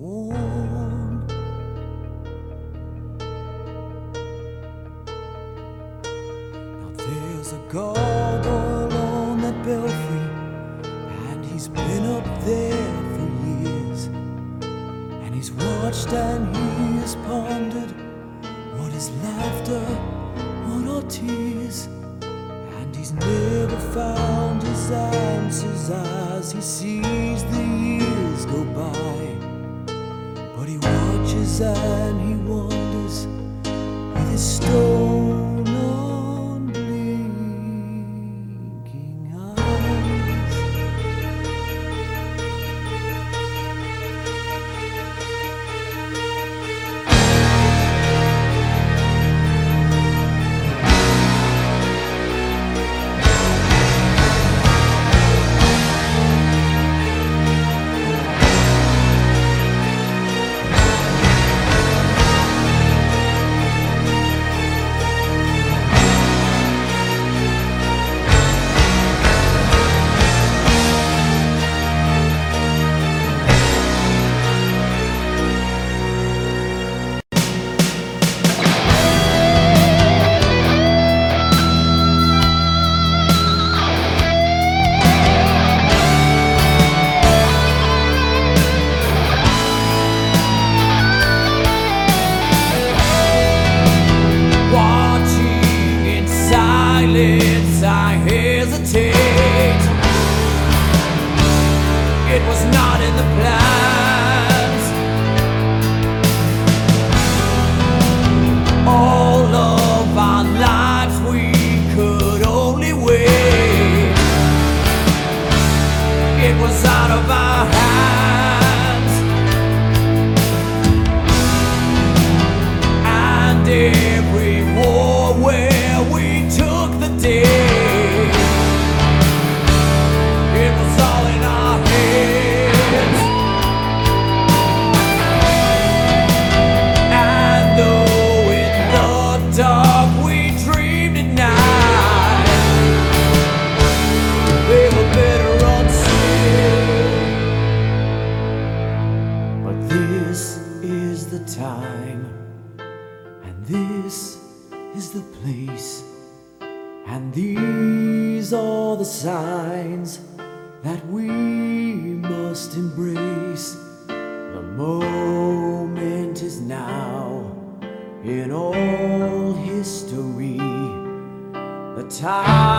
born. Now there's a gargoyle on that belfry, and he's been up there for years, and he's watched and he has pondered what is laughter, what are tears, and he's never found his answers as he sees the years go by. But he watches and he wonders with his stone unblinking eyes. I hesitate. It was not in the plans. All of our lives we could only wait. It was out of our hands, and every war where we took the day, time, and this is the place, and these are the signs that we must embrace. The moment is now in all history. The time